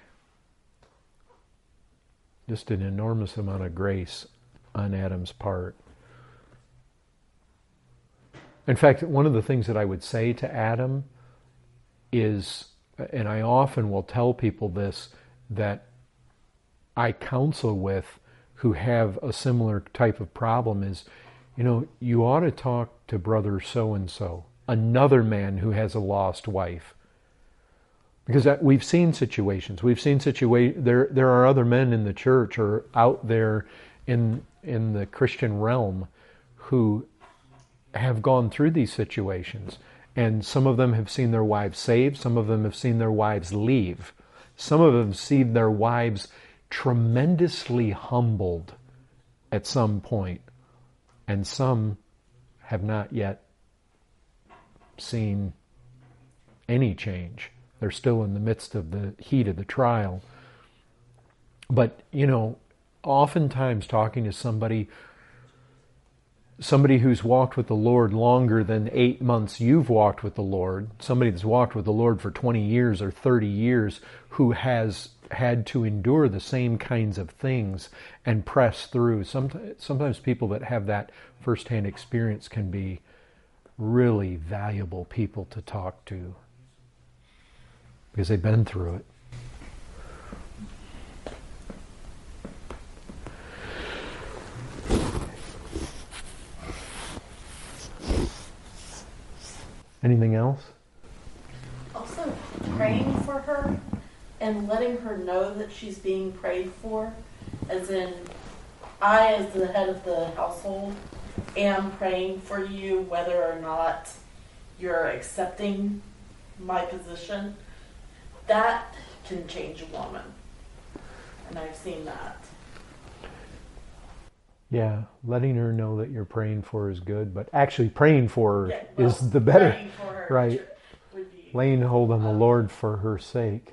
just an enormous amount of grace on Adam's part. In fact, one of the things that I would say to Adam is, and I often will tell people this, that I counsel with who have a similar type of problem is, you know, you ought to talk to brother so-and-so, another man who has a lost wife. Because that, we've seen situations, we've seen situations, there, there are other men in the church or out there in, in the Christian realm who have gone through these situations, and some of them have seen their wives saved, some of them have seen their wives leave, some of them have seen their wives tremendously humbled at some point, and some have not yet seen any change. They're still in the midst of the heat of the trial. But, you know, oftentimes talking to somebody Somebody who's walked with the Lord longer than eight months you've walked with the Lord, somebody that's walked with the Lord for twenty years or thirty years, who has had to endure the same kinds of things and press through. Sometimes, sometimes people that have that firsthand experience can be really valuable people to talk to because they've been through it. Anything else? Also, praying for her and letting her know that she's being prayed for, as in, I, as the head of the household, am praying for you whether or not you're accepting my position. That can change a woman. And I've seen that. Yeah, letting her know that you're praying for her is good, but actually praying for her yeah, well, is the better. Praying for her right. Would be, laying hold on the um, Lord for her sake.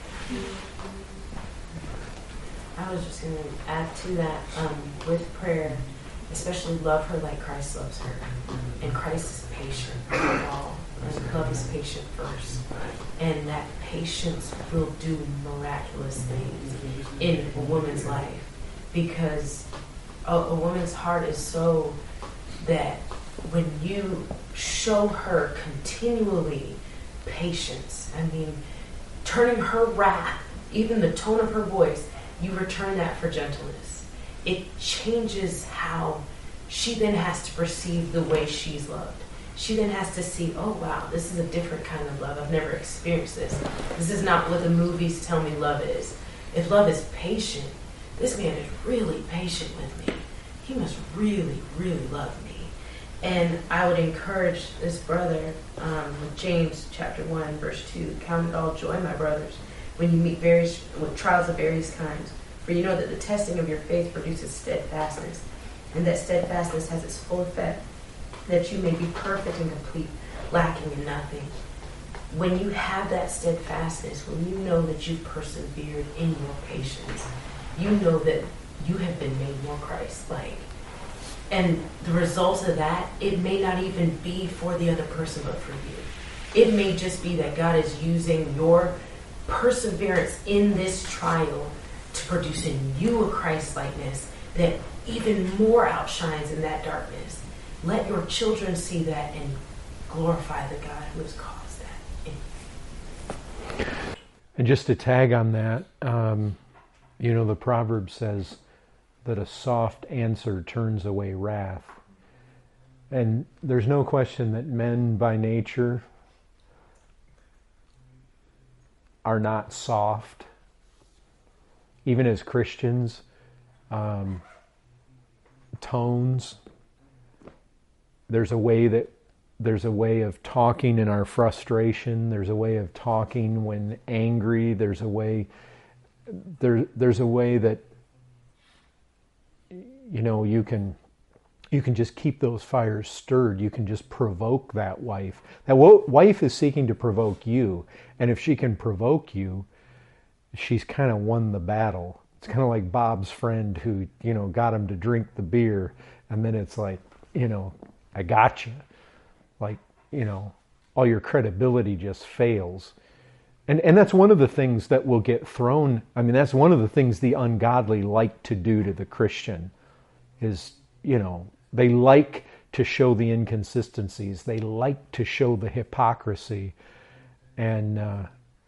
I was just going to add to that, um, with prayer, especially love her like Christ loves her. And Christ is patient above all. And love is patient first. And that patience will do miraculous things in a woman's life. Because a, a woman's heart is so that when you show her continually patience, I mean, turning her wrath, even the tone of her voice, you return that for gentleness. It changes how she then has to perceive the way she's loved. She then has to see, oh wow, this is a different kind of love. I've never experienced this. This is not what the movies tell me love is. If love is patient, this man is really patient with me. He must really, really love me. And I would encourage this brother um, with James chapter one, verse two, count it all joy, my brothers, when you meet various with trials of various kinds. For you know that the testing of your faith produces steadfastness, and that steadfastness has its full effect, that you may be perfect and complete, lacking in nothing. When you have that steadfastness, when you know that you persevered in your patience, you know that you have been made more Christ-like. And the result of that, it may not even be for the other person, but for you. It may just be that God is using your perseverance in this trial to produce in you a Christ-likeness that even more outshines in that darkness. Let your children see that and glorify the God who has caused that. And just to tag on that, um, you know, the proverb says that a soft answer turns away wrath. And there's no question that men by nature are not soft. Even as Christians, um, tones, there's a way that there's a way of talking in our frustration. There's a way of talking when angry. There's a way there there's a way that you know you can you can just keep those fires stirred. You can just provoke that wife. That wife is seeking to provoke you, and if she can provoke you, she's kind of won the battle. It's kind of like Bob's friend who, you know, got him to drink the beer, and then it's like, you know, I got you. Like, you know, all your credibility just fails. And and that's one of the things that will get thrown. I mean, that's one of the things the ungodly like to do to the Christian is, you know, they like to show the inconsistencies. They like to show the hypocrisy. And uh,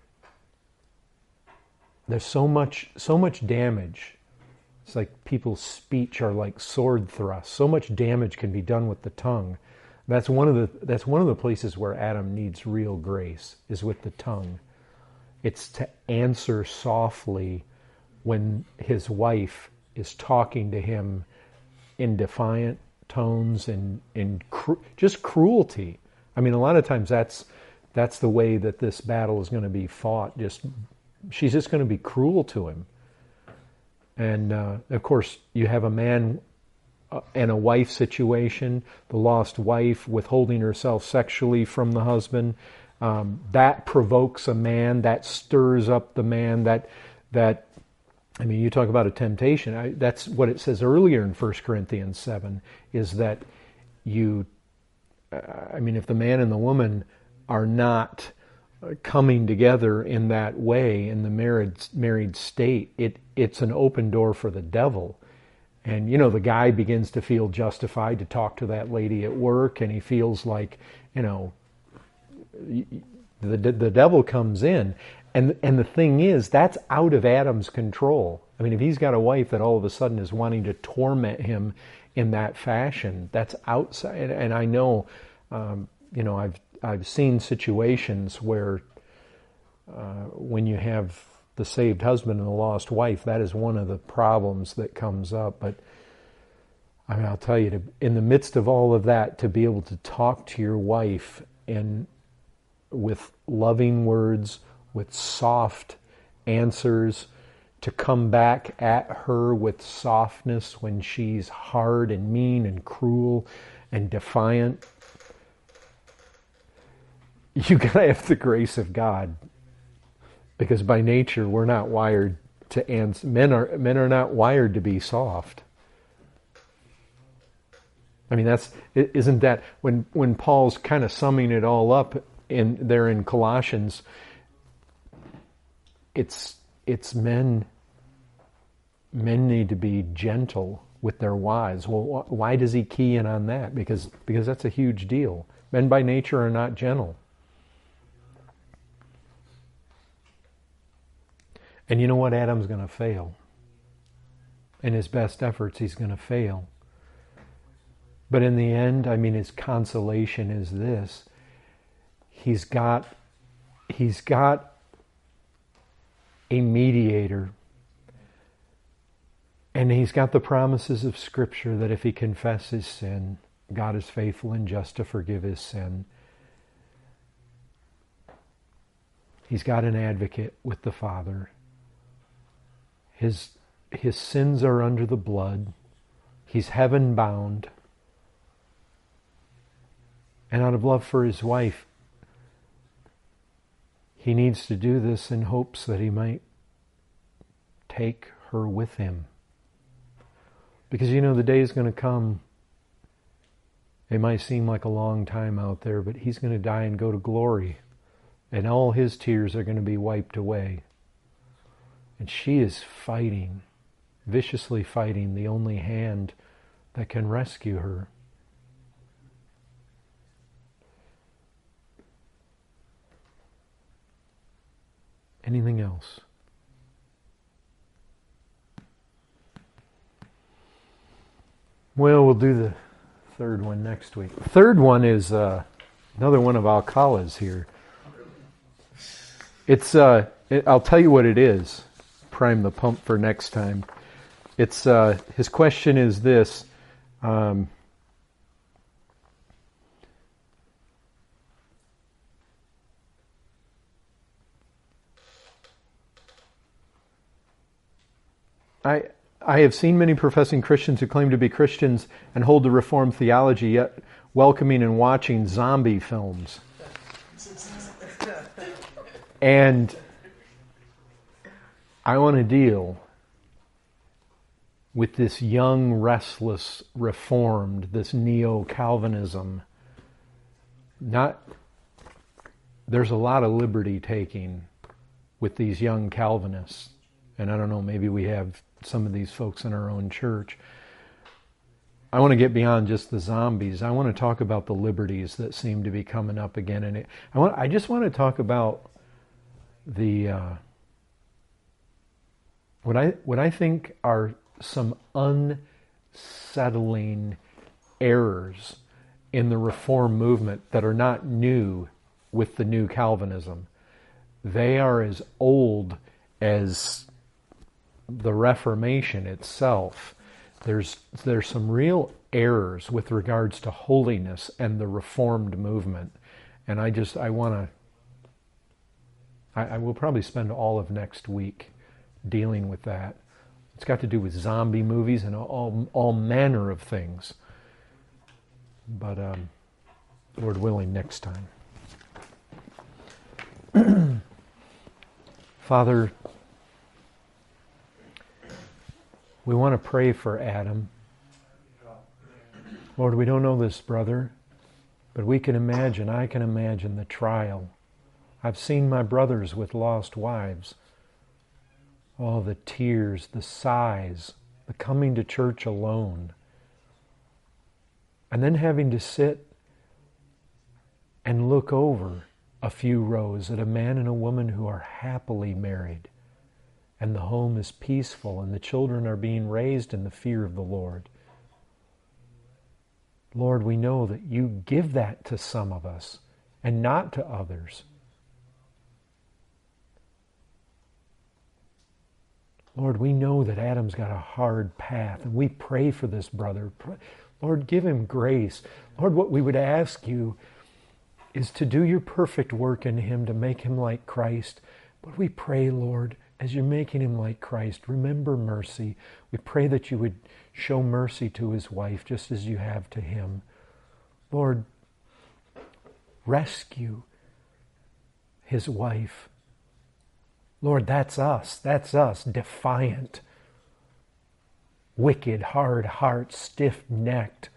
there's so much, so much damage. It's like people's speech are like sword thrusts. So much damage can be done with the tongue. That's one of the that's one of the places where Adam needs real grace, is with the tongue. It's to answer softly when his wife is talking to him in defiant tones and in cru- just cruelty. I mean, a lot of times that's that's the way that this battle is going to be fought. Just she's just going to be cruel to him. And uh, of course, you have a man and a wife situation, the lost wife withholding herself sexually from the husband. Um, that provokes a man, that stirs up the man, that, that I mean, you talk about a temptation. I, that's what it says earlier in First Corinthians seven, is that you, uh, I mean, if the man and the woman are not coming together in that way in the married married state, it it's an open door for the devil. And, you know, the guy begins to feel justified to talk to that lady at work, and he feels like, you know, the the devil comes in. And and the thing is, that's out of Adam's control. I mean, if he's got a wife that all of a sudden is wanting to torment him in that fashion, that's outside. And I know, um, you know, I've I've seen situations where uh, when you have the saved husband and the lost wife, that is one of the problems that comes up. But I mean, I'll tell you, to, in the midst of all of that, to be able to talk to your wife and with loving words, with soft answers, to come back at her with softness when she's hard and mean and cruel and defiant, you gotta have the grace of God, because by nature we're not wired to answer. Men are men are not wired to be soft. I mean, that's isn't that when when Paul's kind of summing it all up in there in Colossians. It's it's men. Men need to be gentle with their wives. Well, why does he key in on that? Because because that's a huge deal. Men by nature are not gentle. And you know what? Adam's going to fail. In his best efforts, he's going to fail. But in the end, I mean, his consolation is this. He's got, he's got a mediator. And he's got the promises of Scripture that if he confesses sin, God is faithful and just to forgive his sin. He's got an advocate with the Father. His, his sins are under the blood. He's heaven bound. And out of love for his wife, he needs to do this in hopes that he might take her with him. Because, you know, the day is going to come. It might seem like a long time out there, but he's going to die and go to glory. And all his tears are going to be wiped away. And she is fighting, viciously fighting the only hand that can rescue her. Anything else? Well, we'll do the third one next week. The third one is uh, another one of Alcala's here. It's, uh, it, I'll tell you what it is. Prime the pump for next time. It's, uh, his question is this. Um, I I have seen many professing Christians who claim to be Christians and hold to Reformed theology, yet welcoming and watching zombie films. And I want to deal with this young, restless, Reformed, this neo-Calvinism. Not, there's a lot of liberty taking with these young Calvinists. And I don't know, maybe we have some of these folks in our own church. I want to get beyond just the zombies. I want to talk about the liberties that seem to be coming up again. And it, I want, I just want to talk about the uh, what I what I think are some unsettling errors in the Reform movement that are not new with the new Calvinism. They are as old as the Reformation itself. There's there's some real errors with regards to holiness and the Reformed movement, and I just I want to. I, I will probably spend all of next week dealing with that. It's got to do with zombie movies and all all manner of things. But um, Lord willing, next time. Father, we want to pray for Adam. Lord, we don't know this brother, but we can imagine, I can imagine the trial. I've seen my brothers with lost wives. Oh, the tears, the sighs, the coming to church alone. And then having to sit and look over a few rows at a man and a woman who are happily married. And the home is peaceful, and the children are being raised in the fear of the Lord. Lord, we know that you give that to some of us, and not to others. Lord, we know that Adam's got a hard path, and we pray for this brother. Lord, give him grace. Lord, what we would ask you is to do your perfect work in him, to make him like Christ. But we pray, Lord, as you're making him like Christ, remember mercy. We pray that you would show mercy to his wife just as you have to him. Lord, rescue his wife. Lord, that's us. That's us, defiant, wicked, hard heart, stiff-necked,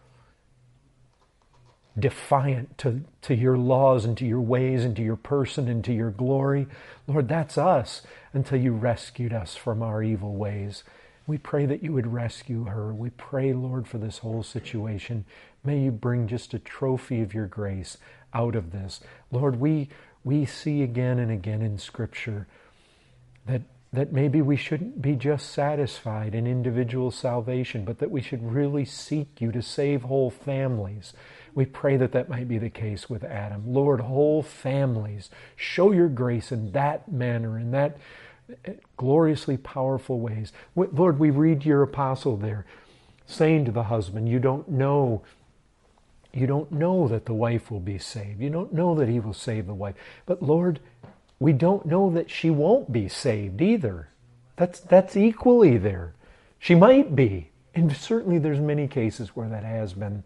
defiant to, to your laws and to your ways and to your person and to your glory. Lord, that's us until you rescued us from our evil ways. We pray that you would rescue her. We pray, Lord, for this whole situation. May you bring just a trophy of your grace out of this. Lord, we we see again and again in Scripture that that maybe we shouldn't be just satisfied in individual salvation, but that we should really seek you to save whole families. We pray that that might be the case with Adam. Lord, whole families, show your grace in that manner, in that gloriously powerful ways. Lord, we read your apostle there saying to the husband, you don't know, you don't know that the wife will be saved. You don't know that he will save the wife. But Lord, we don't know that she won't be saved either. That's, that's equally there. She might be. And certainly there's many cases where that has been.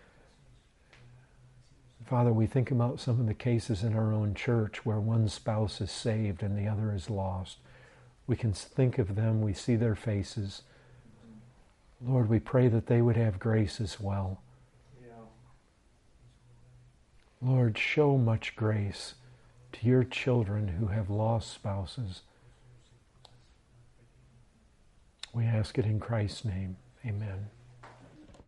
Father, we think about some of the cases in our own church where one spouse is saved and the other is lost. We can think of them, we see their faces. Lord, we pray that they would have grace as well. Yeah. Lord, show much grace to your children who have lost spouses. We ask it in Christ's name. Amen.